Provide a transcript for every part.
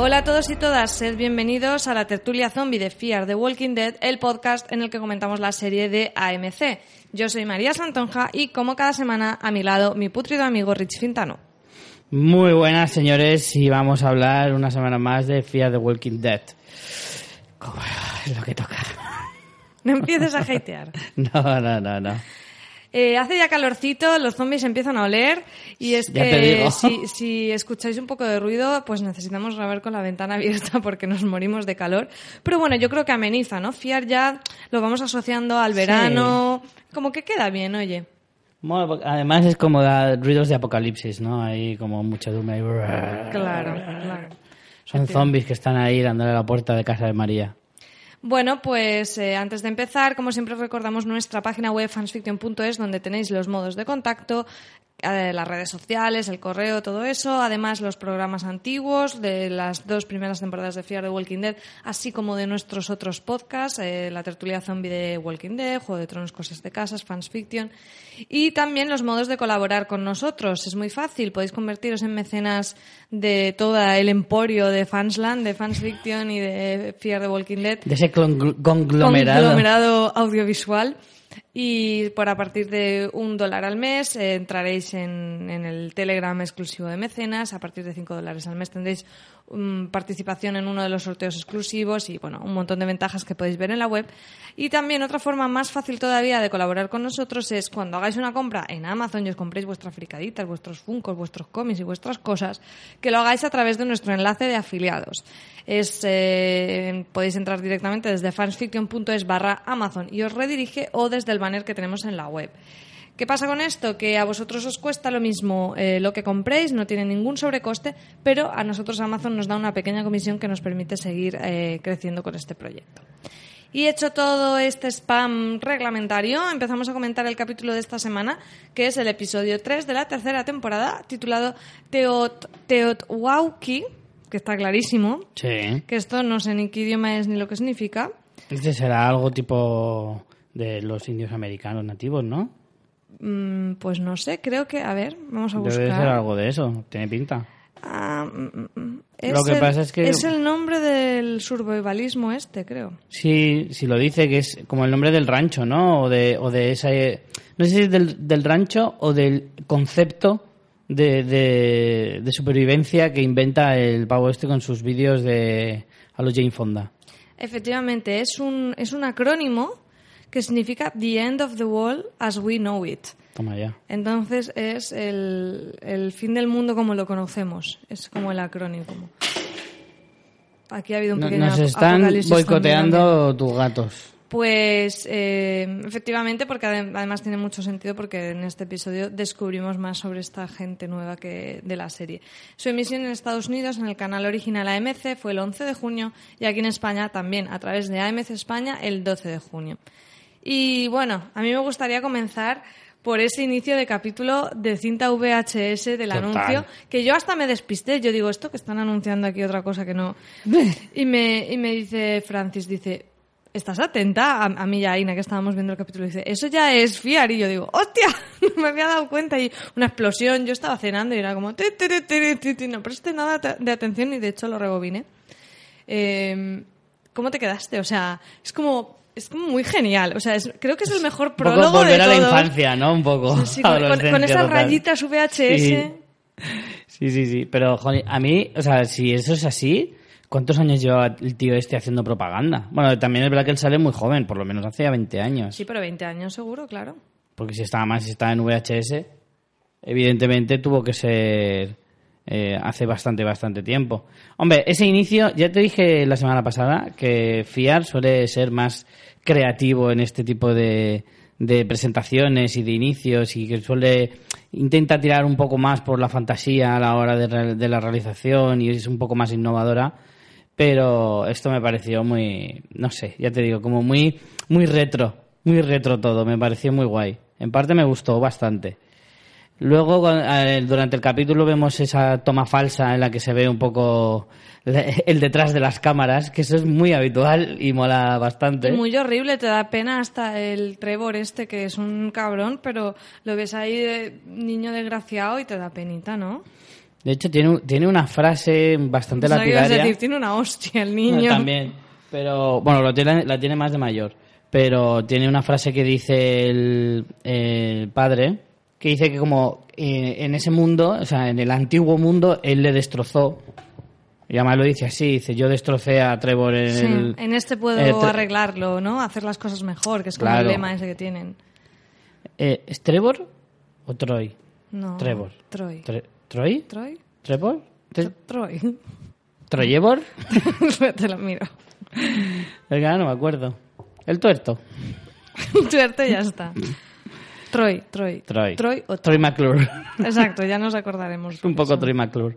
Hola a todos y todas, sed bienvenidos a la tertulia zombie de Fear the Walking Dead, el podcast en el que comentamos la serie de AMC. Yo soy María Santonja y, como cada semana, a mi lado, mi putrido amigo Rich Fintano. Muy buenas, señores, y vamos a hablar una semana más de Fear the Walking Dead. Es lo que toca. No empieces a hatear. No. Hace ya calorcito, los zombies empiezan a oler y es ya que si escucháis un poco de ruido, pues necesitamos grabar con la ventana abierta porque nos morimos de calor. Pero bueno, yo creo que ameniza, ¿no? Fear ya lo vamos asociando al verano, como que queda bien, oye. Bueno, además es como ruidos de apocalipsis, ¿no? Hay como muchedumbre. Claro. Son zombies que están ahí dándole a la puerta de casa de María. Bueno, pues antes de empezar, como siempre recordamos nuestra página web fansfiction.es, donde tenéis los modos de contacto, las redes sociales, el correo, todo eso, además los programas antiguos de las 2 primeras temporadas de Fear the Walking Dead, así como de nuestros otros podcasts, la tertulia zombie de Walking Dead, Juego de Tronos, Cosas de Casas, Fansfiction, y también los modos de colaborar con nosotros. Es muy fácil, podéis convertiros en mecenas de todo el emporio de Fansland, de Fansfiction y de Fear the Walking Dead. De ese conglomerado audiovisual. Y a partir de $1 al mes entraréis en el Telegram exclusivo de mecenas. A partir de $5 al mes tendréis participación en uno de los sorteos exclusivos y bueno, un montón de ventajas que podéis ver en la web. Y también otra forma más fácil todavía de colaborar con nosotros es cuando hagáis una compra en Amazon y os compréis vuestras fricaditas, vuestros funcos, vuestros cómics y vuestras cosas, que lo hagáis a través de nuestro enlace de afiliados. Podéis entrar directamente desde fansfiction.es/Amazon y os redirige, o desde el banner que tenemos en la web. ¿Qué pasa con esto? Que a vosotros os cuesta lo mismo lo que compréis, no tiene ningún sobrecoste, pero a nosotros Amazon nos da una pequeña comisión que nos permite seguir creciendo con este proyecto. Y hecho todo este spam reglamentario, empezamos a comentar el capítulo de esta semana, que es el episodio 3 de la tercera temporada, titulado Teotwauki, que está clarísimo. Sí. Que esto no sé ni qué idioma es ni lo que significa. Este será algo tipo de los indios americanos nativos, ¿no? Pues no sé, creo que... A ver, vamos a buscar. Debe ser algo de eso, tiene pinta. Lo que pasa es que... Es el nombre del survivalismo creo. Sí, lo dice, que es como el nombre del rancho, ¿no? O de ese... No sé si es del rancho o del concepto de supervivencia que inventa el pavo con sus vídeos a los Jane Fonda. Efectivamente, es un acrónimo que significa The End of the World as We Know It. Toma ya. Entonces es el fin del mundo como lo conocemos. Es como el acrónimo. Aquí ha habido un pequeño apocalipsis. Nos están boicoteando tus gatos. Pues efectivamente, porque además tiene mucho sentido, porque en este episodio descubrimos más sobre esta gente nueva de la serie. Su emisión en Estados Unidos en el canal original AMC fue el 11 de junio y aquí en España también, a través de AMC España, el 12 de junio. Y bueno, a mí me gustaría comenzar por ese inicio de capítulo de cinta VHS del anuncio, que yo hasta me despisté. Yo digo, esto que están anunciando aquí otra cosa que no. Y me dice Francis, ¿estás atenta? A mí y a Aina, que estábamos viendo el capítulo, dice, eso ya es Fear. Y yo digo, ¡hostia! No me había dado cuenta. Y una explosión, yo estaba cenando y era como... No presté nada de atención y de hecho lo rebobiné. ¿Cómo te quedaste? O sea, es como muy genial. O sea, creo que es el mejor prólogo de todos. Volver a la infancia, ¿no? Un poco. Sí, con esas rayitas VHS. Sí. Pero, joder, a mí, o sea, si eso es así... ¿Cuántos años lleva el tío haciendo propaganda? Bueno, también es verdad que él sale muy joven, por lo menos hace 20 años. Sí, pero 20 años seguro, claro. Porque si estaba en VHS, evidentemente tuvo que ser hace bastante tiempo. Hombre, ese inicio, ya te dije la semana pasada que Fear suele ser más creativo en este tipo de presentaciones y de inicios, y que intenta tirar un poco más por la fantasía a la hora de la realización y es un poco más innovadora. Pero esto me pareció muy, no sé, ya te digo, como muy retro todo, me pareció muy guay. En parte me gustó bastante. Luego, durante el capítulo vemos esa toma falsa en la que se ve un poco el detrás de las cámaras, que eso es muy habitual y mola bastante. Y muy horrible, te da pena hasta el Trevor que es un cabrón, pero lo ves ahí de niño desgraciado y te da penita, ¿no? De hecho, tiene una frase bastante lapidaria. Es decir, tiene una hostia el niño. También. Pero, bueno, la tiene más de mayor. Pero tiene una frase que dice el padre, que dice que como en ese mundo, o sea, en el antiguo mundo, él le destrozó. Y además lo dice así, dice, yo destrocé a Trevor en este puedo arreglarlo, ¿no? Hacer las cosas mejor, que es como claro. el lema ese que tienen. ¿Es Trevor o Troy? No. Trevor. Troy. ¿Troy? ¿Troy? ¿Trevor? Troy. ¿Troyevor? Te lo miro. Venga, no me acuerdo. El tuerto. Tuerto y ya está. Troy o Troy McClure. Exacto, ya nos acordaremos. Un poco Troy McClure.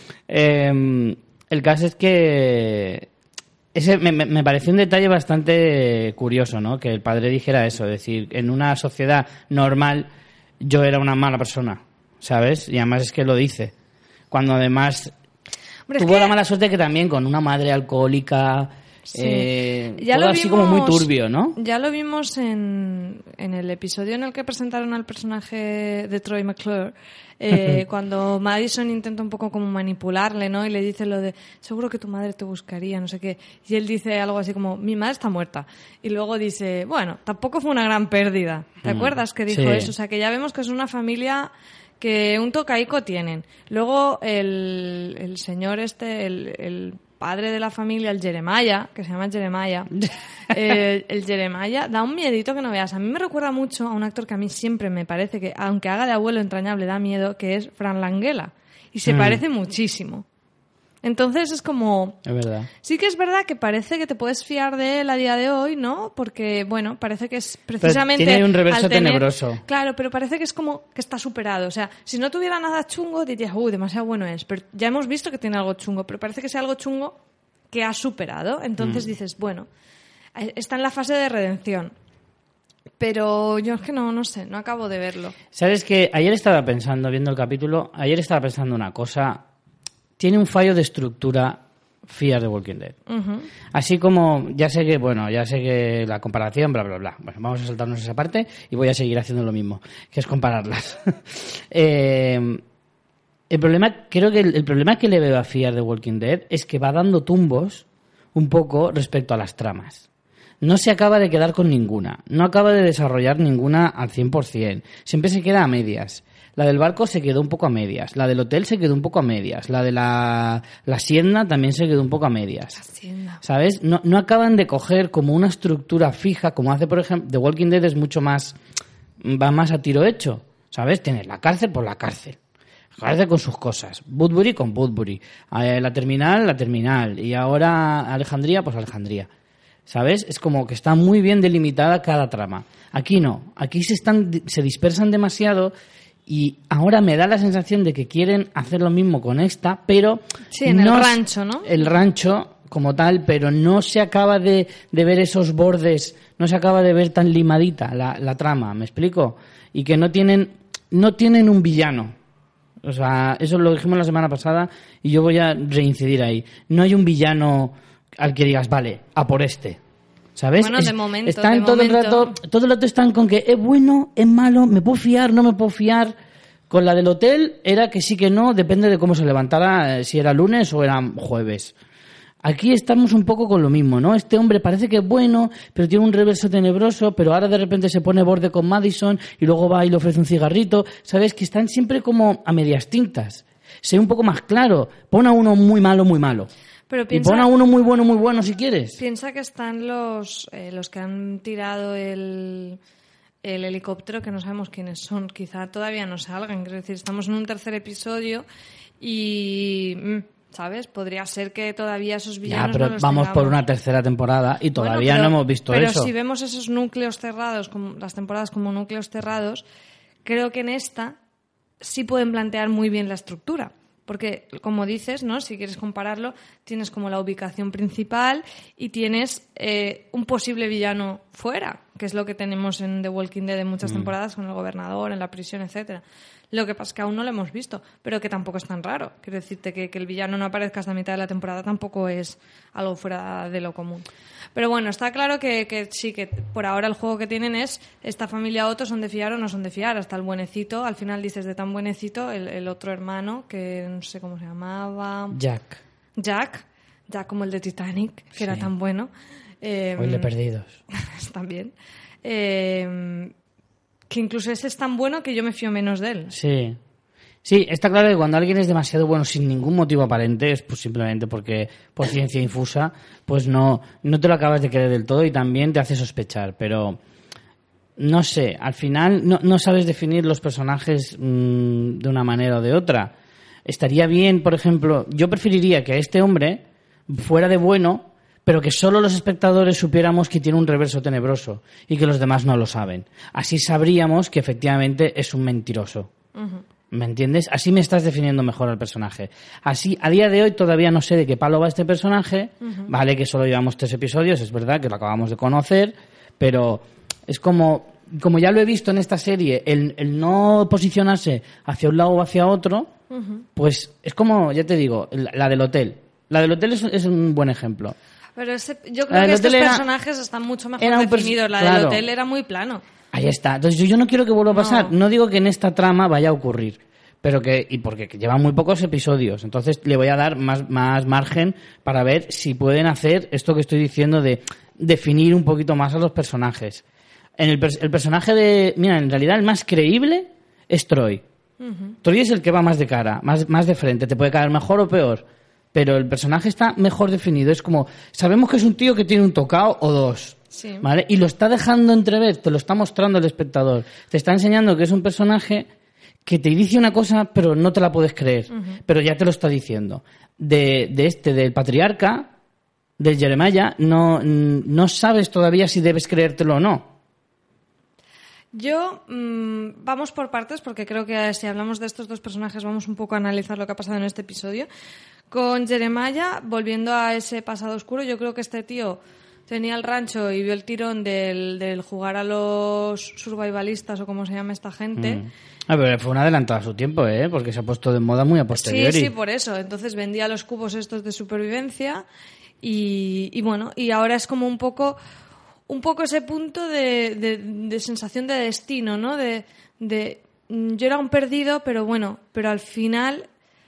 El caso es que ese me pareció un detalle bastante curioso, ¿no? Que el padre dijera eso, es decir, en una sociedad normal yo era una mala persona, ¿sabes? Y además es que lo dice. Cuando además tuvo la mala suerte que también con una madre alcohólica, todo así como muy turbio, ¿no? Ya lo vimos en el episodio en el que presentaron al personaje de Troy McClure, cuando Madison intenta un poco como manipularle, ¿no? Y le dice lo de, seguro que tu madre te buscaría, no sé qué. Y él dice algo así como, mi madre está muerta. Y luego dice, bueno, tampoco fue una gran pérdida. ¿Te acuerdas que dijo eso? O sea, que ya vemos que es una familia que un tocaico tienen. Luego el señor el padre de la familia, el Jeremiah, que se llama Jeremiah, el Jeremiah da un miedito que no veas. A mí me recuerda mucho a un actor que a mí siempre me parece que, aunque haga de abuelo entrañable, da miedo, que es Fran Langella. Y se parece muchísimo. Entonces es como... Es verdad. Sí que es verdad que parece que te puedes fiar de él a día de hoy, ¿no? Porque, bueno, parece que es precisamente... Pero tiene un reverso tenebroso. Claro, pero parece que es como que está superado. O sea, si no tuviera nada chungo, dirías, demasiado bueno es. Pero ya hemos visto que tiene algo chungo, pero parece que sea algo chungo que ha superado. Entonces dices, bueno, está en la fase de redención. Pero yo es que no sé, no acabo de verlo. ¿Sabes qué? Ayer estaba pensando, viendo el capítulo, una cosa... Tiene un fallo de estructura Fear the Walking Dead. Uh-huh. Así como, ya sé que la comparación, bla, bla, bla. Bueno, vamos a saltarnos esa parte y voy a seguir haciendo lo mismo, que es compararlas. El problema, creo que el problema que le veo a Fear the Walking Dead es que va dando tumbos un poco respecto a las tramas. No se acaba de quedar con ninguna. No acaba de desarrollar ninguna al 100%. Siempre se queda a medias. La del barco se quedó un poco a medias. La del hotel se quedó un poco a medias. La de la hacienda también se quedó un poco a medias. Hacienda. ¿Sabes? No acaban de coger como una estructura fija, como hace, por ejemplo, The Walking Dead es mucho más... va más a tiro hecho. ¿Sabes? Tienes la cárcel por la cárcel. La cárcel con sus cosas. Woodbury con Woodbury. La terminal. Y ahora Alejandría, pues Alejandría. ¿Sabes? Es como que está muy bien delimitada cada trama. Aquí no. Aquí se dispersan demasiado... Y ahora me da la sensación de que quieren hacer lo mismo con esta, pero... Sí, en el rancho, ¿no? El rancho como tal, pero no se acaba de ver esos bordes, no se acaba de ver tan limadita la trama, ¿me explico? Y que no tienen un villano. O sea, eso lo dijimos la semana pasada y yo voy a reincidir ahí. No hay un villano al que digas, vale, a por este. ¿Sabes? Bueno, de momento. Están todo el rato están con que es bueno, es malo, me puedo fiar, no me puedo fiar. Con la del hotel era que sí que no, depende de cómo se levantara, si era lunes o era jueves. Aquí estamos un poco con lo mismo, ¿no? Este hombre parece que es bueno, pero tiene un reverso tenebroso, pero ahora de repente se pone borde con Madison y luego va y le ofrece un cigarrito. ¿Sabes? Que están siempre como a medias tintas. Sé un poco más claro. Pon a uno muy malo, muy malo. Pero piensa, y pon a uno muy bueno si quieres. Piensa que están los que han tirado el helicóptero, que no sabemos quiénes son. Quizá todavía no salgan. Es decir, estamos en un tercer episodio y... ¿sabes? Podría ser que todavía esos villanos pero no los vamos tengamos. Por una tercera temporada y todavía no hemos visto eso. Pero si vemos esos núcleos cerrados, como las temporadas como núcleos cerrados, creo que en esta sí pueden plantear muy bien la estructura. Porque, como dices, ¿no? Si quieres compararlo, tienes como la ubicación principal y tienes un posible villano fuera, que es lo que tenemos en The Walking Dead en muchas temporadas, con el gobernador, en la prisión, etcétera. Lo que pasa es que aún no lo hemos visto, pero que tampoco es tan raro. Quiero decirte que el villano no aparezca hasta mitad de la temporada tampoco es algo fuera de lo común. Pero bueno, está claro que sí, que por ahora el juego que tienen es esta familia Otto, son de fiar o no son de fiar. Hasta el buenecito, al final dices de tan buenecito, el otro hermano, que no sé cómo se llamaba... Jack como el de Titanic, que era tan bueno. Hoy perdidos. También. Que incluso ese es tan bueno que yo me fío menos de él. Sí. Sí, está claro que cuando alguien es demasiado bueno sin ningún motivo aparente, es pues simplemente porque por ciencia infusa, pues no te lo acabas de creer del todo y también te hace sospechar. Pero no sé, al final no sabes definir los personajes de una manera o de otra. Estaría bien, por ejemplo, yo preferiría que a este hombre fuera de bueno, pero que solo los espectadores supiéramos que tiene un reverso tenebroso y que los demás no lo saben. Así sabríamos que efectivamente es un mentiroso. Uh-huh. ¿Me entiendes? Así me estás definiendo mejor al personaje. Así, a día de hoy todavía no sé de qué palo va este personaje. Uh-huh. Vale, que solo llevamos 3 episodios, es verdad que lo acabamos de conocer, pero es como ya lo he visto en esta serie, el no posicionarse hacia un lado o hacia otro, uh-huh, pues es como, ya te digo, la del hotel. La del hotel es un buen ejemplo. Pero yo creo que estos personajes están mucho mejor definidos. La del hotel era muy plano. Ahí está. Entonces yo no quiero que vuelva a pasar. No digo que en esta trama vaya a ocurrir, pero porque lleva muy pocos episodios. Entonces le voy a dar más margen para ver si pueden hacer esto que estoy diciendo de definir un poquito más a los personajes. El personaje mira, en realidad el más creíble es Troy. Uh-huh. Troy es el que va más de cara, más de frente. Te puede caer mejor o peor, pero el personaje está mejor definido. Es como, sabemos que es un tío que tiene un tocado o dos. Sí. ¿Vale? Y lo está dejando entrever, te lo está mostrando el espectador. Te está enseñando que es un personaje que te dice una cosa, pero no te la puedes creer. Uh-huh. Pero ya te lo está diciendo. Del patriarca, del Jeremiah, no sabes todavía si debes creértelo o no. Yo, vamos por partes, porque creo que si hablamos de estos dos personajes vamos un poco a analizar lo que ha pasado en este episodio. Con Jeremiah, volviendo a ese pasado oscuro, yo creo que este tío tenía el rancho y vio el tirón del jugar a los survivalistas o como se llama esta gente. Pero fue un adelantado a su tiempo, porque se ha puesto de moda muy a posteriori. Sí, por eso. Entonces vendía los cubos estos de supervivencia y bueno, y ahora es como un poco ese punto de sensación de destino, ¿no? Yo era un perdido, pero bueno, pero al final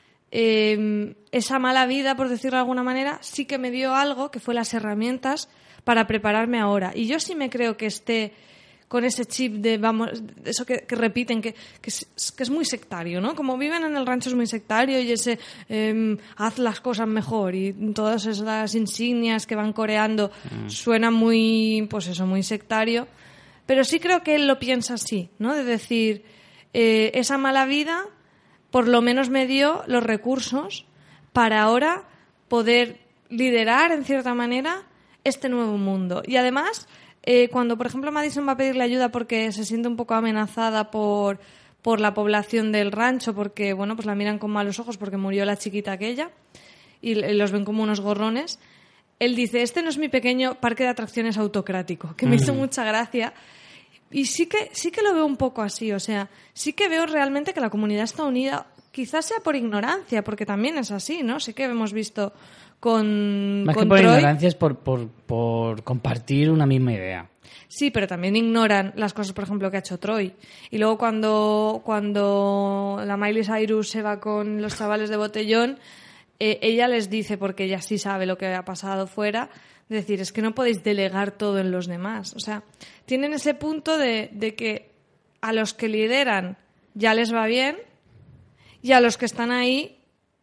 esa mala vida, por decirlo de alguna manera, sí que me dio algo, que fue las herramientas para prepararme ahora. Y yo sí me creo que esté con ese chip de eso que repiten, que es muy sectario, ¿no? Como viven en el rancho es muy sectario y ese haz las cosas mejor y todas esas insignias que van coreando suena muy, pues eso, muy sectario. Pero sí creo que él lo piensa así, ¿no? De decir, esa mala vida por lo menos me dio los recursos para ahora poder liderar, en cierta manera, este nuevo mundo. Y además, cuando, por ejemplo, Madison va a pedirle ayuda porque se siente un poco amenazada por la población del rancho, porque, bueno, pues la miran con malos ojos porque murió la chiquita aquella y los ven como unos gorrones, él dice, este no es mi pequeño parque de atracciones autocrático, que me hizo mucha gracia. Y sí que lo veo un poco así, o sea, sí que veo realmente que la comunidad está unida, quizás sea por ignorancia, porque también es así, ¿no? Sí que hemos visto con más que por Troy, ignorancia es por compartir una misma idea. Sí, pero también ignoran las cosas, por ejemplo, que ha hecho Troy. Y luego cuando la Miley Cyrus se va con los chavales de botellón, ella les dice, porque ella sí sabe lo que ha pasado fuera, es decir, es que no podéis delegar todo en los demás. O sea, tienen ese punto de que a los que lideran ya les va bien y a los que están ahí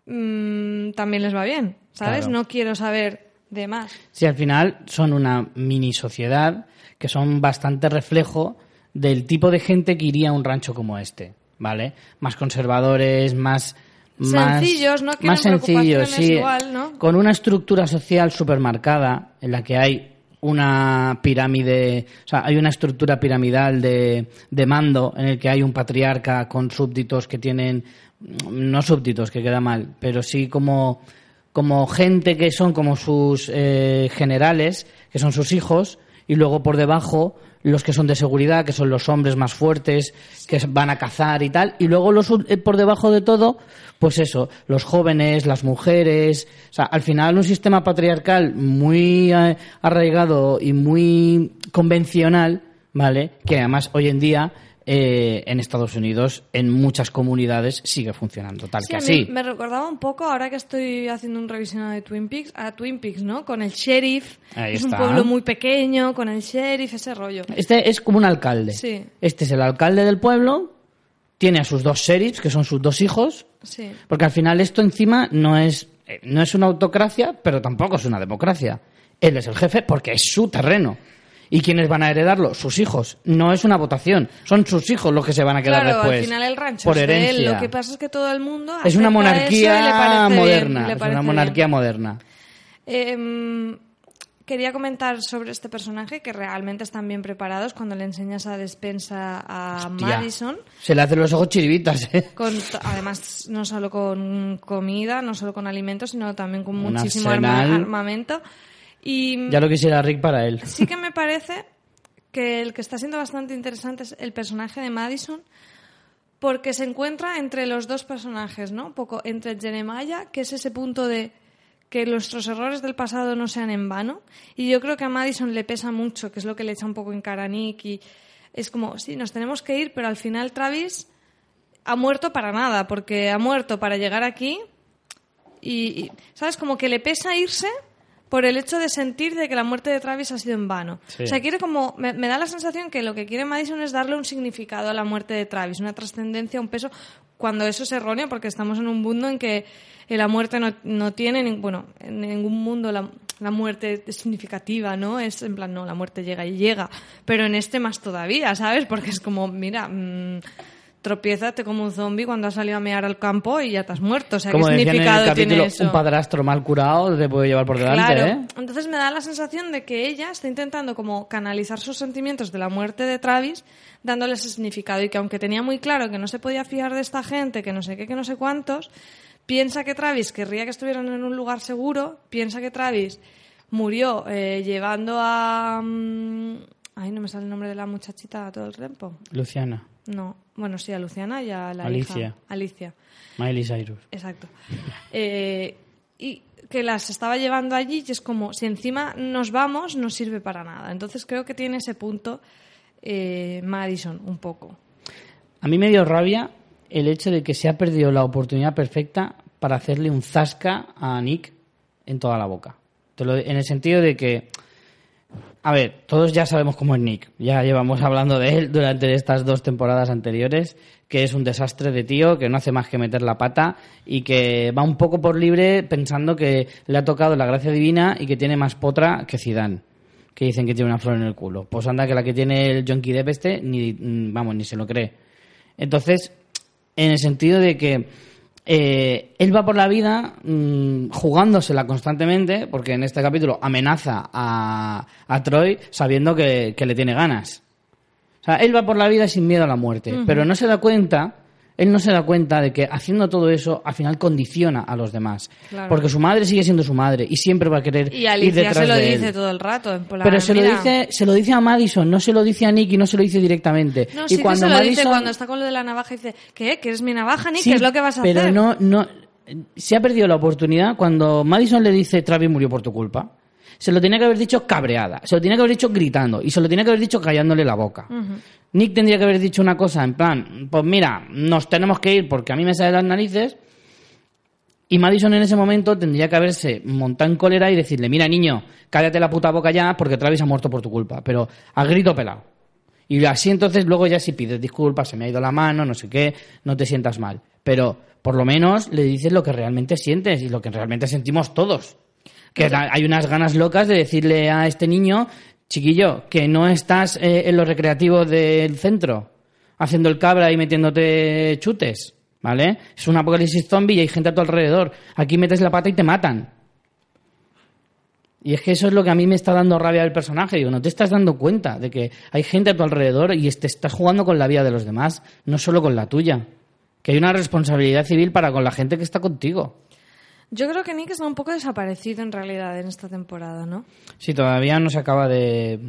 también les va bien, ¿sabes? Claro. No quiero saber de más. Sí, al final son una mini sociedad que son bastante reflejo del tipo de gente que iría a un rancho como este, ¿vale? Más conservadores, más sencillos, ¿no? Más sencillos, sí. Igual, ¿no? Con una estructura social súper marcada en la que hay una pirámide, o sea, hay una estructura piramidal de mando en el que hay un patriarca con súbditos que tienen, no súbditos, que queda mal, pero sí como gente que son como sus generales, que son sus hijos, y luego por debajo los que son de seguridad, que son los hombres más fuertes, que van a cazar y tal, y luego por debajo de todo, pues eso, los jóvenes, las mujeres, o sea, al final un sistema patriarcal muy arraigado y muy convencional, ¿vale? Que además hoy en día en Estados Unidos, en muchas comunidades, sigue funcionando tal que así. Me recordaba un poco, ahora que estoy haciendo un revisionado de Twin Peaks, a Twin Peaks, ¿no? Con el sheriff, es un pueblo muy pequeño, con el sheriff, ese rollo. Este es como un alcalde. Sí. Este es el alcalde del pueblo, tiene a sus 2 sheriffs, que son sus 2 hijos, sí. Porque al final esto encima no es una autocracia, pero tampoco es una democracia. Él es el jefe porque es su terreno. ¿Y quiénes van a heredarlo? Sus hijos. No es una votación. Son sus hijos los que se van a quedar después. Claro, al final el rancho por es herencia. de él. Lo que pasa es que todo el mundo es una monarquía moderna. Es una monarquía moderna. Quería comentar sobre este personaje, que realmente están bien preparados cuando le enseñas a despensa a Madison. Se le hacen los ojos chiribitas, ¿eh? Además, no solo con comida, no solo con alimentos, sino también con muchísimo armamento. Y ya lo quisiera Rick para él. Sí que me parece que el que está siendo bastante interesante es el personaje de Madison, porque se encuentra entre los 2 personajes, ¿no? Un poco entre Jeremiah, que es ese punto de que nuestros errores del pasado no sean en vano, y yo creo que a Madison le pesa mucho, que es lo que le echa un poco en cara a Nick, y es como, sí, nos tenemos que ir, pero al final Travis ha muerto para nada, porque ha muerto para llegar aquí y ¿sabes? Como que le pesa irse por el hecho de sentir de que la muerte de Travis ha sido en vano. Sí. O sea, quiere como... Me da la sensación que lo que quiere Madison es darle un significado a la muerte de Travis, una trascendencia, un peso, cuando eso es erróneo, porque estamos en un mundo en que la muerte no tiene... Bueno, en ningún mundo la muerte es significativa, ¿no? Es en plan, no, la muerte llega y llega. Pero en este más todavía, ¿sabes? Porque es como, mira... tropiézate como un zombie cuando has salido a mear al campo y ya te has muerto. O sea, como ¿qué significado en el capítulo, tiene eso? Un padrastro mal curado te puede llevar por delante, claro. ¿eh? Entonces me da la sensación de que ella está intentando como canalizar sus sentimientos de la muerte de Travis, dándole ese significado, y que aunque tenía muy claro que no se podía fiar de esta gente, que no sé qué, que no sé cuántos, piensa que Travis querría que estuvieran en un lugar seguro, piensa que Travis murió llevando a... Ay, no me sale el nombre de la muchachita todo el tiempo. Luciana. No, bueno, sí, a Luciana y a la Alicia. hija. Alicia. Miley Cyrus. Exacto. Y que las estaba llevando allí, y es como, si encima nos vamos, no sirve para nada. Entonces creo que tiene ese punto Madison, un poco. A mí me dio rabia el hecho de que se ha perdido la oportunidad perfecta para hacerle un zasca a Nick en toda la boca. En el sentido de que... A ver, todos ya sabemos cómo es Nick. Ya llevamos hablando de él durante estas 2 temporadas anteriores, que es un desastre de tío, que no hace más que meter la pata y que va un poco por libre pensando que le ha tocado la gracia divina y que tiene más potra que Zidane, que dicen que tiene una flor en el culo. Pues anda, que la que tiene el Johnny Depp ni se lo cree. Entonces, en el sentido de que él va por la vida jugándosela constantemente, porque en este capítulo amenaza a Troy sabiendo que le tiene ganas. O sea, él va por la vida sin miedo a la muerte, pero él no se da cuenta de que haciendo todo eso al final condiciona a los demás. Claro. Porque su madre sigue siendo su madre y siempre va a querer ir detrás de él. Y Alicia se lo dice todo el rato. En plan, pero se lo dice a Madison, no se lo dice a Nick y no se lo dice directamente. No, y sí cuando que se lo Madison... dice cuando está con lo de la navaja y dice, ¿qué? ¿Que eres mi navaja, Nick? Sí, ¿Qué es lo que vas a hacer? Pero no... Se ha perdido la oportunidad cuando Madison le dice Travis murió por tu culpa. Se lo tenía que haber dicho cabreada, se lo tenía que haber dicho gritando y se lo tenía que haber dicho callándole la boca. Nick tendría que haber dicho una cosa en plan, pues mira, nos tenemos que ir porque a mí me salen las narices, y Madison en ese momento tendría que haberse montado en cólera y decirle, mira niño, cállate la puta boca ya porque Travis ha muerto por tu culpa, pero a grito pelado. Y así entonces luego ya si pides disculpas, se me ha ido la mano, no sé qué, no te sientas mal. Pero por lo menos le dices lo que realmente sientes y lo que realmente sentimos todos. Que hay unas ganas locas de decirle a este niño, chiquillo, que no estás en los recreativos del centro haciendo el cabra y metiéndote chutes, ¿vale? Es un apocalipsis zombie y hay gente a tu alrededor. Aquí metes la pata y te matan. Y es que eso es lo que a mí me está dando rabia del personaje. Digo, no te estás dando cuenta de que hay gente a tu alrededor y te estás jugando con la vida de los demás, no solo con la tuya. Que hay una responsabilidad civil para con la gente que está contigo. Yo creo que Nick está un poco desaparecido en realidad en esta temporada, ¿no? Sí, todavía no se acaba de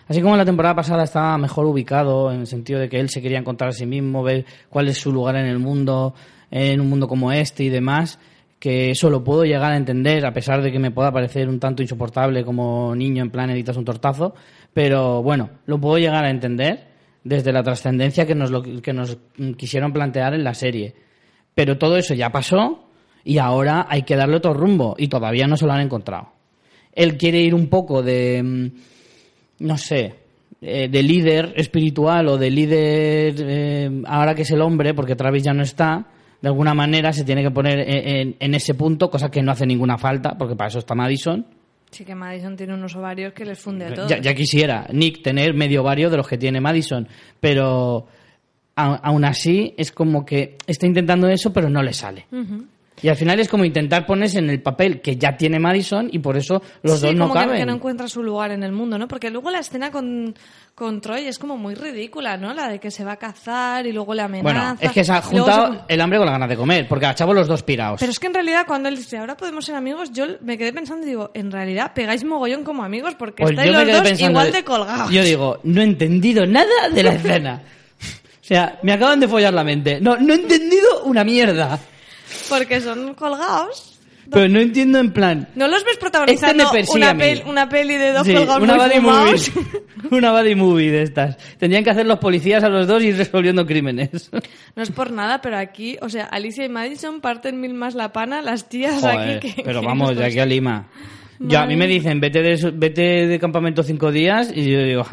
Así como la temporada pasada estaba mejor ubicado, en el sentido de que él se quería encontrar a sí mismo, ver cuál es su lugar en el mundo, en un mundo como este y demás, que eso lo puedo llegar a entender, a pesar de que me pueda parecer un tanto insoportable como niño, en plan editas un tortazo, pero bueno, lo puedo llegar a entender desde la trascendencia que nos quisieron plantear en la serie. Pero todo eso ya pasó y ahora hay que darle otro rumbo y todavía no se lo han encontrado. Él quiere ir un poco de, no sé, de líder espiritual o de líder, ahora que es el hombre, porque Travis ya no está, de alguna manera se tiene que poner en ese punto, cosa que no hace ninguna falta, porque para eso está Madison. Sí, que Madison tiene unos ovarios que les funde a todos. Ya quisiera Nick tener medio ovario de los que tiene Madison, pero aún así es como que está intentando eso, pero no le sale. Uh-huh. Y al final es como intentar ponerse en el papel que ya tiene Madison y por eso los dos no caben. Sí, como que no encuentra su lugar en el mundo, ¿no? Porque luego la escena con Troy es como muy ridícula, ¿no? La de que se va a cazar y luego le amenaza. Bueno, es que se ha juntado el hambre con las ganas de comer, porque a chavos los dos piraos. Pero es que en realidad cuando él dice, ahora podemos ser amigos, yo me quedé pensando y digo, en realidad pegáis mogollón como amigos porque pues estáis los dos igual de colgados. Yo digo, no he entendido nada de la escena. O sea, me acaban de follar la mente. No he entendido una mierda. Porque son colgados. Pero no entiendo en plan... ¿No los ves protagonizando una peli de dos colgados una muy fumados? Una buddy movie de estas. Tendrían que hacer los policías a los dos y ir resolviendo crímenes. No es por nada, pero aquí, o sea, Alicia y Madison parten mil más la pana, las tías. Joder, aquí pero vamos, de aquí a Lima. Yo, a mí me dicen, vete de campamento 5 días y yo digo,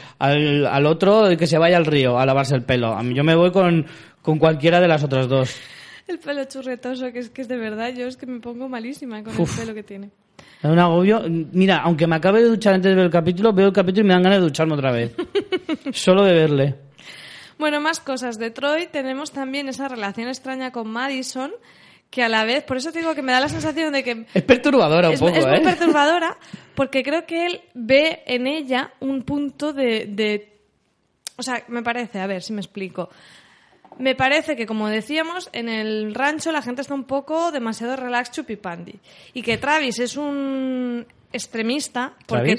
al otro que se vaya al río a lavarse el pelo. A mí yo me voy con cualquiera de las otras dos. El pelo churretoso, que es de verdad, yo es que me pongo malísima con el pelo que tiene. Es un agobio. Mira, aunque me acabe de duchar antes de ver el capítulo, veo el capítulo y me dan ganas de ducharme otra vez. Solo de verle. Bueno, más cosas. De Troy tenemos también esa relación extraña con Madison, que a la vez, por eso te digo que me da la sensación de que... Es perturbadora un poco, Es muy perturbadora, porque creo que él ve en ella un punto de... O sea, me parece, a ver si me explico... Me parece que, como decíamos, en el rancho la gente está un poco demasiado relax, chupipandi. Y que Travis es un extremista... porque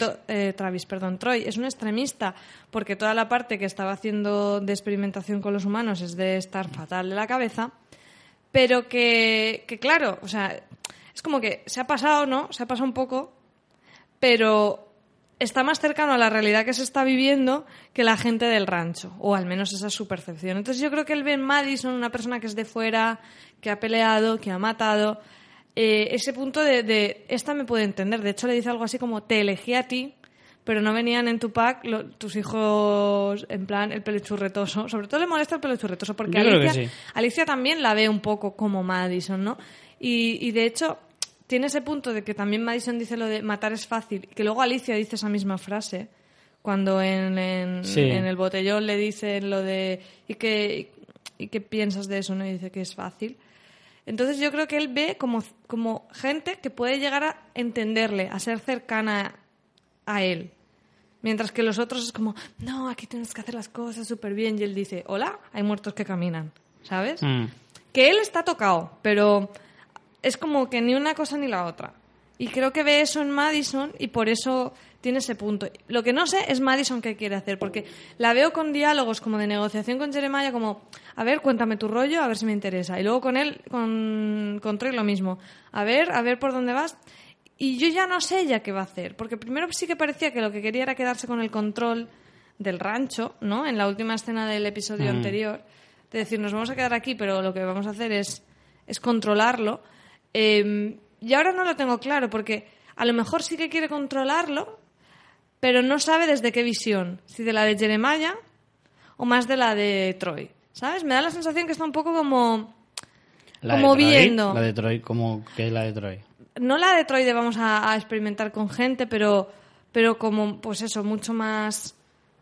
Troy es un extremista porque toda la parte que estaba haciendo de experimentación con los humanos es de estar fatal de la cabeza, pero que claro, o sea, es como que se ha pasado, ¿no? Se ha pasado un poco, pero... está más cercano a la realidad que se está viviendo que la gente del rancho, o al menos esa es su percepción. Entonces yo creo que él ve en Madison una persona que es de fuera, que ha peleado, que ha matado, ese punto de esta me puede entender. De hecho le dice algo así como, te elegí a ti, pero no venían en tu pack tus hijos en plan el pelo churretoso. Sobre todo le molesta el pelo churretoso, porque Alicia también la ve un poco como Madison, ¿no? Y de hecho... tiene ese punto de que también Madison dice lo de matar es fácil, y que luego Alicia dice esa misma frase cuando en el botellón le dicen lo de ¿y qué piensas de eso? ¿No? Y dice que es fácil. Entonces yo creo que él ve como gente que puede llegar a entenderle, a ser cercana a él. Mientras que los otros es como, no, aquí tienes que hacer las cosas súper bien. Y él dice, hola, hay muertos que caminan, ¿sabes? Que él está tocado, pero... es como que ni una cosa ni la otra. Y creo que ve eso en Madison y por eso tiene ese punto. Lo que no sé es Madison qué quiere hacer, porque la veo con diálogos como de negociación con Jeremiah, como, a ver, cuéntame tu rollo, a ver si me interesa. Y luego con él, con Troy lo mismo. A ver por dónde vas. Y yo ya no sé ya qué va a hacer, porque primero sí que parecía que lo que quería era quedarse con el control del rancho, ¿no? En la última escena del episodio anterior. De decir, nos vamos a quedar aquí, pero lo que vamos a hacer es controlarlo. Y ahora no lo tengo claro, porque a lo mejor sí que quiere controlarlo, pero no sabe desde qué visión, si de la de Jeremiah o más de la de Troy, ¿sabes? Me da la sensación que está un poco como viendo... La de Troy, ¿cómo que es la de Troy? No la de Troy de vamos a experimentar con gente, pero como, pues eso, mucho más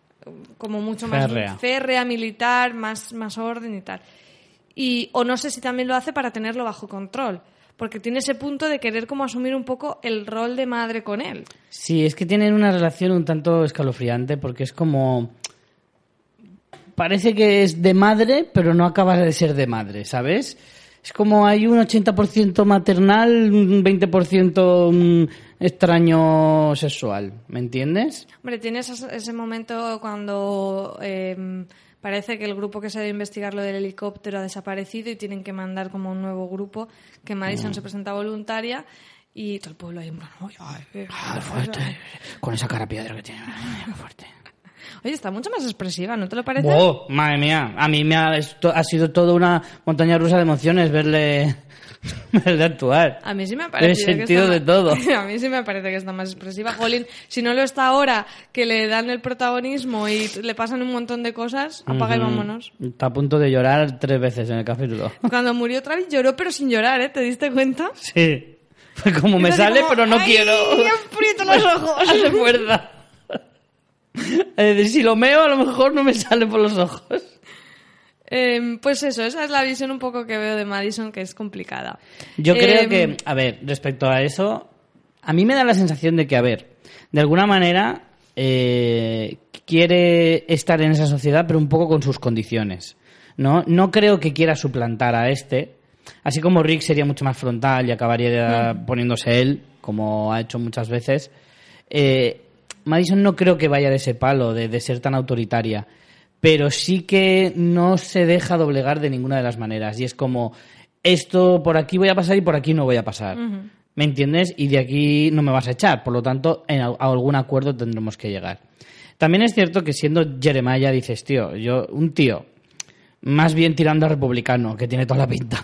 férrea, militar, más orden y tal. O no sé si también lo hace para tenerlo bajo control, porque tiene ese punto de querer como asumir un poco el rol de madre con él. Sí, es que tienen una relación un tanto escalofriante, porque es como... parece que es de madre, pero no acaba de ser de madre, ¿sabes? Es como hay un 80% maternal, un 20% extraño sexual, ¿me entiendes? Hombre, tienes ese momento cuando parece que el grupo que se debe investigar lo del helicóptero ha desaparecido y tienen que mandar como un nuevo grupo, que Madison se presenta voluntaria y todo el pueblo ahí en plan, fuerte, con esa cara piedra que tiene, qué fuerte. Oye, está mucho más expresiva, ¿no te lo parece? ¡Oh, madre mía! A mí ha sido toda una montaña rusa de emociones verle actuar. A mí sí me ha parecido el sentido de todo. A mí sí me parece que está más expresiva. Jolín, si no lo está ahora, que le dan el protagonismo y le pasan un montón de cosas, apaga y vámonos. Está a punto de llorar 3 veces en el capítulo. Cuando murió Travis lloró, pero sin llorar, ¿eh? ¿Te diste cuenta? Sí. Fue como me sale, pero no quiero. ¡Ay, aprieto los ojos! Hace fuerza. Si lo meo, a lo mejor no me sale por los ojos. Pues eso, esa es la visión un poco que veo de Madison, que es complicada. Yo creo que, a ver, respecto a eso, a mí me da la sensación de que, a ver, de alguna manera quiere estar en esa sociedad, pero un poco con sus condiciones, ¿no? No creo que quiera suplantar a así como Rick sería mucho más frontal y acabaría poniéndose él, como ha hecho muchas veces. Madison no creo que vaya de ese palo, de ser tan autoritaria, pero sí que no se deja doblegar de ninguna de las maneras. Y es como, esto por aquí voy a pasar y por aquí no voy a pasar. ¿Me entiendes? Y de aquí no me vas a echar. Por lo tanto, a algún acuerdo tendremos que llegar. También es cierto que siendo Jeremiah dices, un tío más bien tirando a republicano, que tiene toda la pinta,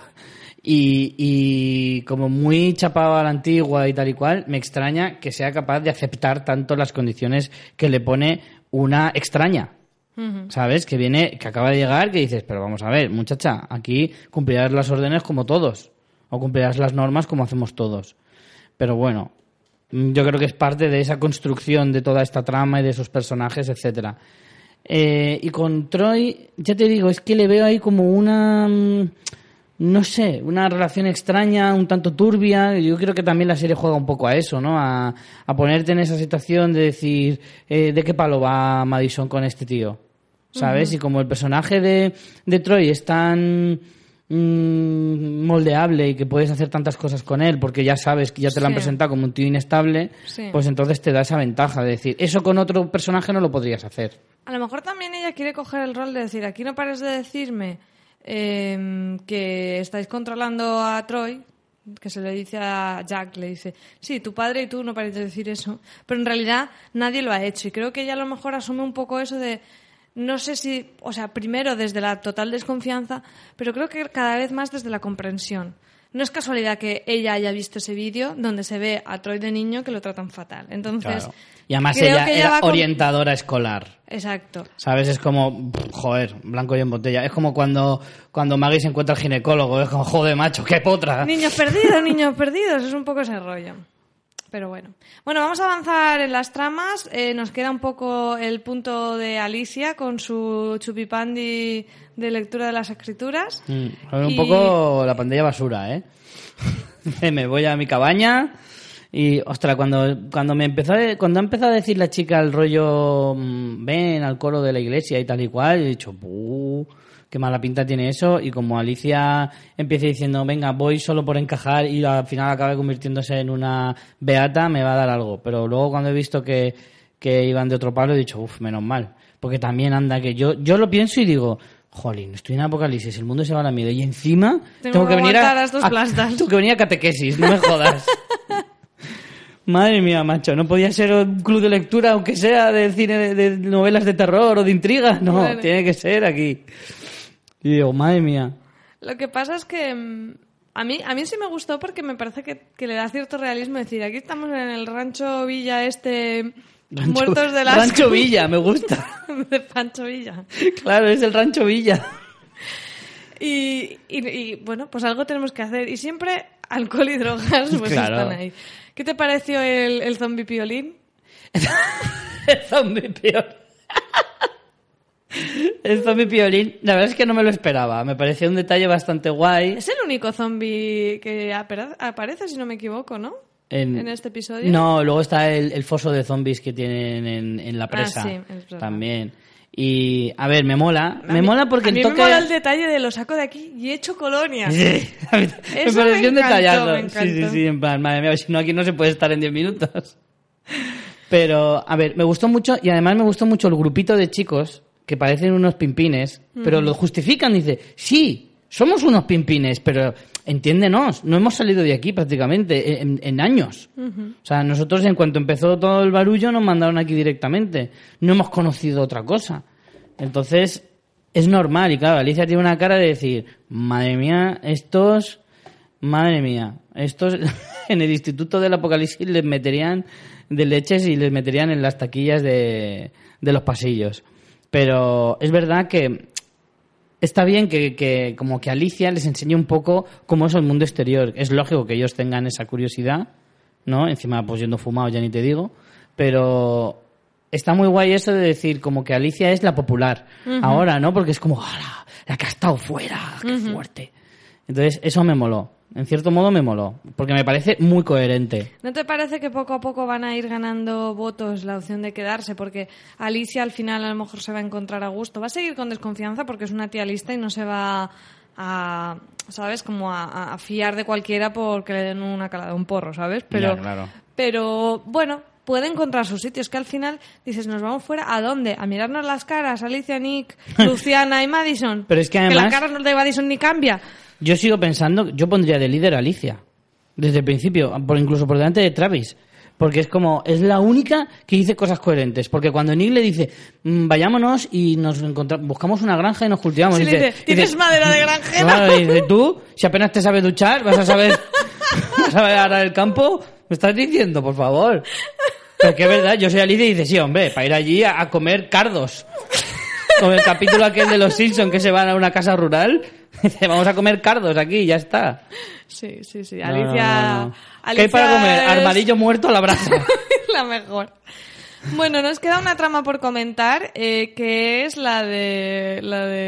y como muy chapado a la antigua y tal y cual, me extraña que sea capaz de aceptar tanto las condiciones que le pone una extraña. ¿Sabes? Que acaba de llegar, que dices, pero vamos a ver, muchacha, aquí cumplirás las órdenes como todos, o cumplirás las normas como hacemos todos. Pero bueno, yo creo que es parte de esa construcción de toda esta trama y de esos personajes, etcétera. Y con Troy, ya te digo, es que le veo ahí como una, no sé, una relación extraña, un tanto turbia. Yo creo que también la serie juega un poco a eso, ¿no? A ponerte en esa situación de decir, ¿de qué palo va Madison con este tío? ¿Sabes? Y como el personaje de Troy es tan moldeable y que puedes hacer tantas cosas con él porque ya sabes que ya te lo han presentado como un tío inestable, pues entonces te da esa ventaja de decir, eso con otro personaje no lo podrías hacer. A lo mejor también ella quiere coger el rol de decir, aquí no pares de decirme que estáis controlando a Troy, que se le dice a Jack, le dice, sí, tu padre y tú no pares de decir eso, pero en realidad nadie lo ha hecho y creo que ella a lo mejor asume un poco eso de, no sé si, o sea, primero desde la total desconfianza, pero creo que cada vez más desde la comprensión. No es casualidad que ella haya visto ese vídeo donde se ve a Troy de niño que lo tratan fatal. Entonces, claro. Y además ella era orientadora escolar. Exacto. ¿Sabes? Es como, joder, blanco y en botella. Es como cuando Maggie se encuentra al ginecólogo. Es como, joder, macho, qué potra. Niños perdidos. Es un poco ese rollo. Pero bueno. Bueno, vamos a avanzar en las tramas. Nos queda un poco el punto de Alicia con su chupipandi de lectura de las escrituras. Un poco la pandilla basura, ¿eh? Me voy a mi cabaña y, ostras, cuando ha empezado a decir la chica el rollo, ven al coro de la iglesia y tal y cual, he dicho, qué mala pinta tiene eso. Y como Alicia empieza diciendo, venga, voy solo por encajar y al final acabe convirtiéndose en una beata, me va a dar algo. Pero luego cuando he visto que iban de otro palo, he dicho, menos mal. Porque también anda que yo lo pienso y digo, jolín, estoy en Apocalipsis, el mundo se va a la mierda y encima tengo que venir tengo que venir a catequesis, no me jodas. Madre mía, macho, no podía ser un club de lectura, aunque sea de cine, de novelas de terror o de intriga, no, bueno, tiene que ser aquí. Y digo, madre mía. Lo que pasa es que a mí sí me gustó porque me parece que le da cierto realismo decir, aquí estamos en el rancho Villa muertos de las... Rancho Villa, me gusta. De Pancho Villa. Claro, es el Rancho Villa. Y bueno, pues algo tenemos que hacer. Y siempre alcohol y drogas pues claro. Están ahí. ¿Qué te pareció el zombie piolín? El zombie piolín. El zombie piolín, la verdad es que no me lo esperaba. Me pareció un detalle bastante guay. Es el único zombie que aparece, si no me equivoco, ¿no? En este episodio. No, luego está el foso de zombies que tienen en la presa. Sí, es verdad. También. Y, a ver, me mola porque a mí el toque... me mola el detalle de lo saco de aquí y he hecho colonia. Sí, me Eso pareció un me detallazo. encantó. Sí, en plan, madre mía, si no aquí no se puede estar en 10 minutos. Pero, a ver, me gustó mucho y además me gustó mucho el grupito de chicos que parecen unos pimpines, pero lo justifican, dice, sí, somos unos pimpines, pero entiéndenos, no hemos salido de aquí prácticamente en años. O sea, nosotros en cuanto empezó todo el barullo nos mandaron aquí directamente. No hemos conocido otra cosa. Entonces, es normal. Y claro, Alicia tiene una cara de decir, madre mía, estos en el Instituto del Apocalipsis les meterían de leches y les meterían en las taquillas de los pasillos. Pero es verdad que está bien que como que Alicia les enseñe un poco cómo es el mundo exterior. Es lógico que ellos tengan esa curiosidad, ¿no? Encima, pues yendo fumado, ya ni te digo. Pero está muy guay eso de decir como que Alicia es la popular ahora, ¿no? Porque es como, ¡hala! La que ha estado fuera, ¡qué fuerte! Entonces, eso me moló. En cierto modo me moló, porque me parece muy coherente. ¿No te parece que poco a poco van a ir ganando votos la opción de quedarse? Porque Alicia al final a lo mejor se va a encontrar a gusto. Va a seguir con desconfianza porque es una tía lista y no se va a, ¿sabes? Como a fiar de cualquiera porque le den una calada, un porro, ¿sabes? Pero, Ya, claro. pero bueno, puede encontrar sus sitios. Que al final dices, ¿nos vamos fuera? ¿A dónde? ¿A mirarnos las caras? Alicia, Nick, Luciana y Madison. Pero es que además... la cara de Madison ni cambia. Yo sigo pensando, yo pondría de líder a Alicia. Desde el principio, incluso por delante de Travis. Porque es como, es la única que dice cosas coherentes. Porque cuando Nick le dice, vayámonos y nos buscamos una granja y nos cultivamos. Sí, y dice, ¿tienes madera de granjero? Claro, y dice, tú, si apenas te sabes duchar, vas a saber arar el campo. ¿Me estás diciendo, por favor? Pero que es verdad, yo soy Alicia y dice, sí, hombre, para ir allí a comer cardos. Como el capítulo aquel de los Simpsons que se van a una casa rural. Dice, vamos a comer cardos aquí, ya está. Sí. Alicia... No. Alicia ¿Qué hay para comer? es Armadillo muerto a la brasa. la mejor. Bueno, nos queda una trama por comentar, que es la de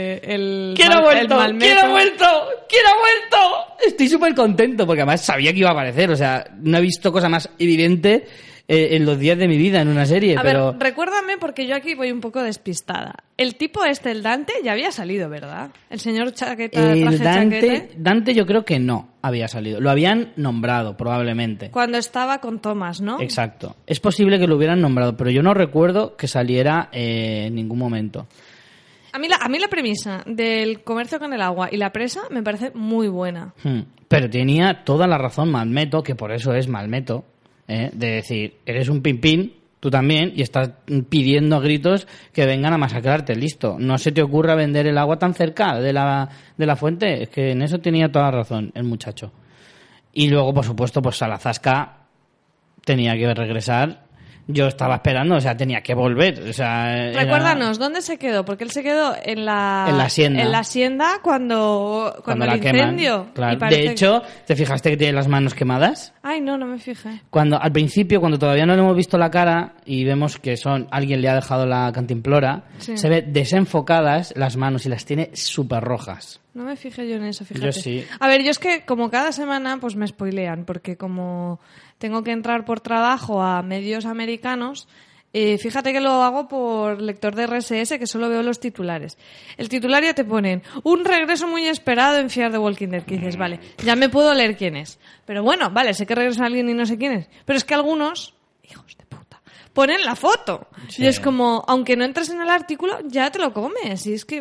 el ¿Quién ha vuelto? el Malmeto. ¿Quién ha vuelto? ¿Quién ha vuelto? Estoy súper contento porque además sabía que iba a aparecer. O sea, no he visto cosa más evidente en los días de mi vida en una serie. A pero ver, recuérdame porque yo aquí voy un poco despistada. El tipo el Dante, ya había salido, ¿verdad? El señor chaqueta, traje chaquete. Dante yo creo que no había salido. Lo habían nombrado, probablemente. Cuando estaba con Thomas, ¿no? Exacto. Es posible que lo hubieran nombrado, pero yo no recuerdo que saliera en ningún momento. A mí la premisa del comercio con el agua y la presa me parece muy buena. Pero tenía toda la razón Malmeto, que por eso es Malmeto, de decir, eres un pimpín, tú también, y estás pidiendo a gritos que vengan a masacrarte, listo. No se te ocurra vender el agua tan cerca de la fuente. Es que en eso tenía toda la razón el muchacho. Y luego, por supuesto, pues Salazasca tenía que regresar. Yo estaba esperando, o sea, tenía que volver. O sea, Recuérdanos, ¿dónde se quedó? Porque él se quedó en la hacienda. En la hacienda cuando el incendio. Queman, claro. Y De hecho, ¿te fijaste que tiene las manos quemadas? Ay, no me fijé. Al principio, cuando todavía no le hemos visto la cara y vemos que alguien le ha dejado la cantimplora, sí, se ve desenfocadas las manos y las tiene súper rojas. No me fijé yo en eso, fíjate. Yo sí. A ver, yo es que como cada semana pues me spoilean, porque como tengo que entrar por trabajo a medios americanos, fíjate que lo hago por lector de RSS, que solo veo los titulares. El titular ya te ponen, un regreso muy esperado en Fear the Walking Dead, que dices, vale, ya me puedo leer quién es. Pero bueno, vale, sé que regresa alguien y no sé quién es. Pero es que algunos, hijos de puta, ponen la foto. Sí. Y es como, aunque no entres en el artículo, ya te lo comes. Y es que...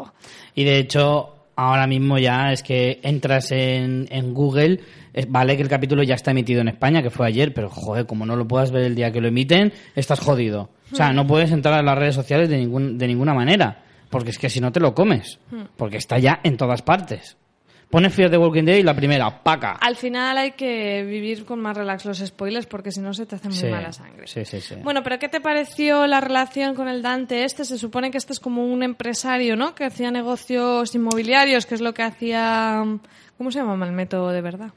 Y de hecho, ahora mismo ya es que entras en Google, vale que el capítulo ya está emitido en España, que fue ayer, pero joder, como no lo puedas ver el día que lo emiten, estás jodido. O sea, no puedes entrar a las redes sociales de ninguna manera, porque es que si no te lo comes, porque está ya en todas partes. Pones Fear the Walking Dead y la primera, ¡paca! Al final hay que vivir con más relax los spoilers porque si no se te hace muy mala sangre. Sí. Bueno, pero ¿qué te pareció la relación con el Dante este? Se supone que este es como un empresario, ¿no? Que hacía negocios inmobiliarios, que es lo que hacía... ¿Cómo se llama Malmeto de verdad?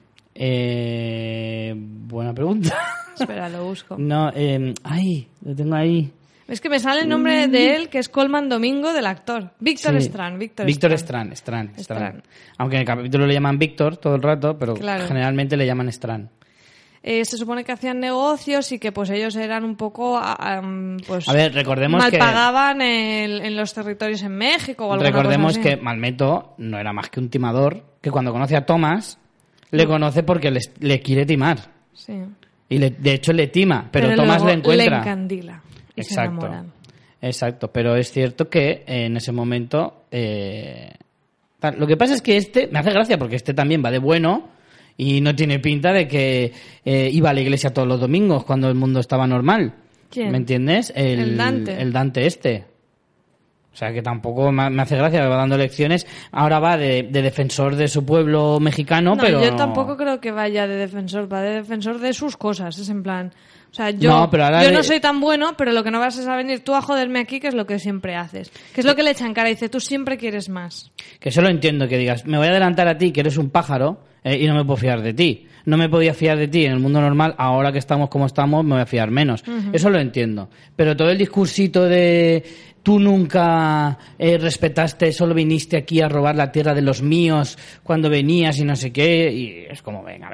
Buena pregunta. Espera, lo busco. No, lo tengo ahí. Es que me sale el nombre de él, que es Colman Domingo, del actor. Víctor Strand. Víctor Strand. Aunque en el capítulo le llaman Víctor todo el rato, pero claro, generalmente le llaman Strand. se supone que hacían negocios y que pues ellos eran un poco pues A ver, recordemos mal que pagaban en los territorios en México o alguna recordemos cosa así. que Malmeto no era más que un timador que cuando conoce a Thomas le conoce porque le quiere timar. Sí. Y de hecho le tima, pero Thomas luego le encuentra. le encandila y se Exacto. enamoran. Exacto, pero es cierto que en ese momento... lo que pasa es que me hace gracia porque también va de bueno y no tiene pinta de que iba a la iglesia todos los domingos cuando el mundo estaba normal. ¿Quién? ¿Me entiendes? El Dante. El Dante este. O sea, que tampoco me hace gracia, que va dando lecciones. Ahora va de defensor de su pueblo mexicano, No, pero... yo tampoco creo que vaya de defensor, va de defensor de sus cosas, es en plan... O sea, yo no soy tan bueno, pero lo que no vas es a venir tú a joderme aquí, que es lo que siempre haces. Que es lo que le echan cara, dice, tú siempre quieres más. Que eso lo entiendo, que digas, me voy a adelantar a ti, que eres un pájaro, y no me puedo fiar de ti. No me podía fiar de ti en el mundo normal, ahora que estamos como estamos, me voy a fiar menos. Uh-huh. Eso lo entiendo. Pero todo el discursito de... Tú nunca respetaste, solo viniste aquí a robar la tierra de los míos cuando venías y no sé qué. Y es como, venga.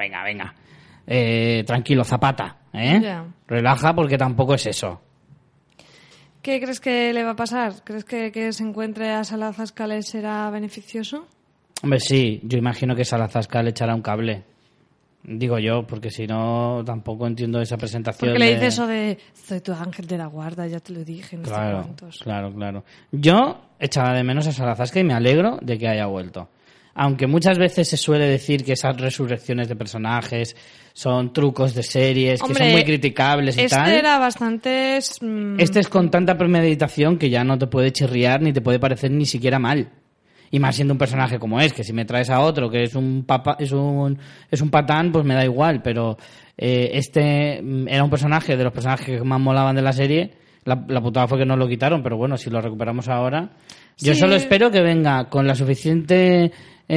Tranquilo, Zapata. Yeah. Relaja porque tampoco es eso. ¿Qué crees que le va a pasar? ¿Crees que se encuentre a Salazasca le será beneficioso? Hombre, sí. Yo imagino que Salazasca le echará un cable. Digo yo, porque si no, tampoco entiendo esa presentación. Porque le dice eso de, soy tu ángel de la guarda, ya te lo dije. No claro, sé claro. Yo echaba de menos a Salazasca y me alegro de que haya vuelto. Aunque muchas veces se suele decir que esas resurrecciones de personajes son trucos de series, que son muy criticables y tal. Este era bastante... Este es con tanta premeditación que ya no te puede chirriar ni te puede parecer ni siquiera mal. Y más siendo un personaje como que si me traes a otro que es un patán, pues me da igual, pero este era un personaje de los personajes que más molaban de la serie. La putada fue que no lo quitaron, pero bueno, si lo recuperamos ahora. Sí. Yo solo espero que venga con la suficiente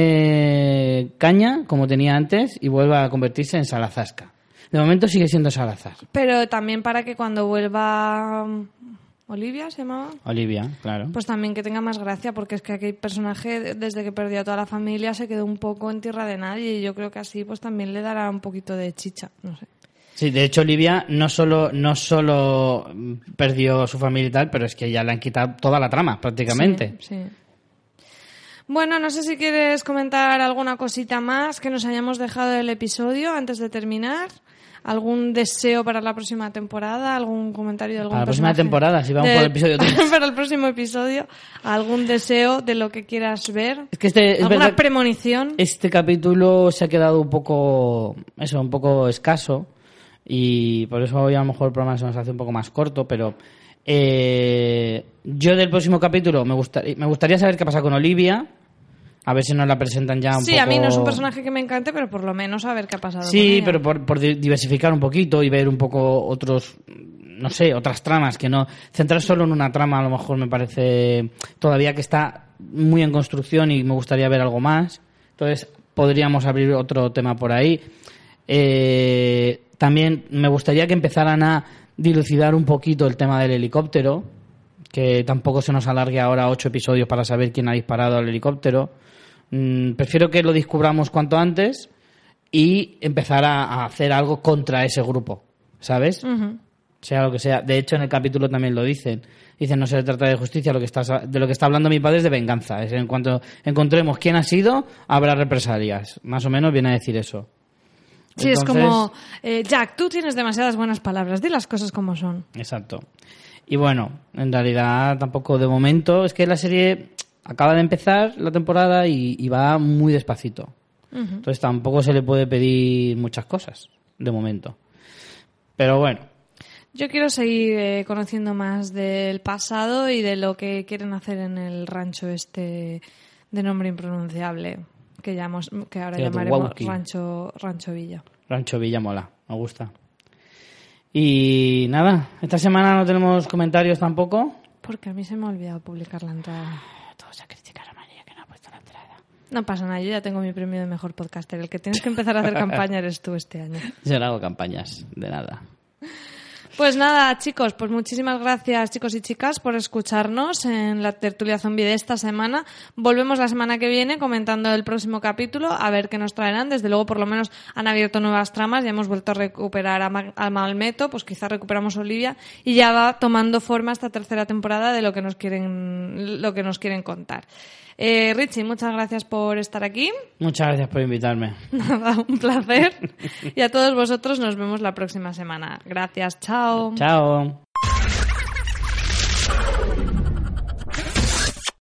caña como tenía antes y vuelva a convertirse en Salazasca. De momento sigue siendo Salazar. Pero también para que cuando vuelva... ¿Olivia se llamaba? Olivia, claro. Pues también que tenga más gracia, porque es que aquel personaje, desde que perdió a toda la familia, se quedó un poco en tierra de nadie, y yo creo que así pues también le dará un poquito de chicha, no sé. Sí, de hecho Olivia no solo perdió su familia y tal, pero es que ya le han quitado toda la trama, prácticamente. Sí. Bueno, no sé si quieres comentar alguna cosita más que nos hayamos dejado del episodio antes de terminar. ¿Algún deseo para la próxima temporada? ¿Algún comentario de algún personaje? Para la próxima temporada, si vamos por el episodio 3. Para el próximo episodio, ¿algún deseo de lo que quieras ver? Es que ¿Alguna premonición? Este capítulo se ha quedado un poco escaso y por eso hoy a lo mejor el programa se nos hace un poco más corto, pero yo del próximo capítulo me gustaría saber qué pasa con Olivia. A ver si nos la presentan ya un poco... Sí, a mí no es un personaje que me encante, pero por lo menos a ver qué ha pasado con Sí, ella. pero por diversificar un poquito y ver un poco otras tramas, que no... Centrar solo en una trama a lo mejor me parece todavía que está muy en construcción y me gustaría ver algo más. Entonces podríamos abrir otro tema por ahí. También me gustaría que empezaran a dilucidar un poquito el tema del helicóptero, que tampoco se nos alargue ahora 8 episodios para saber quién ha disparado al helicóptero. Prefiero que lo descubramos cuanto antes y empezar a hacer algo contra ese grupo, ¿sabes? Uh-huh. Sea lo que sea. De hecho, en el capítulo también lo dicen. Dicen, no se trata de justicia, de lo que está hablando mi padre es de venganza. Es en cuanto encontremos quién ha sido, habrá represalias. Más o menos viene a decir eso. Sí, entonces, es como, Jack, tú tienes demasiadas buenas palabras, di las cosas como son. Exacto. Y bueno, en realidad tampoco de momento, es que la serie... Acaba de empezar la temporada y va muy despacito. Uh-huh. Entonces tampoco se le puede pedir muchas cosas, de momento. Pero bueno. Yo quiero seguir conociendo más del pasado y de lo que quieren hacer en el rancho este de nombre impronunciable, que ahora llamaremos Rancho Villa. Rancho Villa mola, me gusta. Y nada, esta semana no tenemos comentarios tampoco. Porque a mí se me ha olvidado publicar la entrada. Todos a criticar a María que no ha puesto la entrada. No pasa nada, yo ya tengo mi premio de mejor podcaster. El que tienes que empezar a hacer campaña eres tú este año. Yo no hago campañas, de nada. Pues nada, chicos, pues muchísimas gracias, chicos y chicas, por escucharnos en la tertulia zombie de esta semana. Volvemos la semana que viene comentando el próximo capítulo, a ver qué nos traerán. Desde luego, por lo menos, han abierto nuevas tramas, ya hemos vuelto a recuperar a Malmeto, pues quizás recuperamos a Olivia, y ya va tomando forma esta tercera temporada de lo que nos quieren contar. Richie, muchas gracias por estar aquí. Muchas gracias por invitarme. Nada, un placer. Y a todos vosotros nos vemos la próxima semana. Gracias, chao. Chao.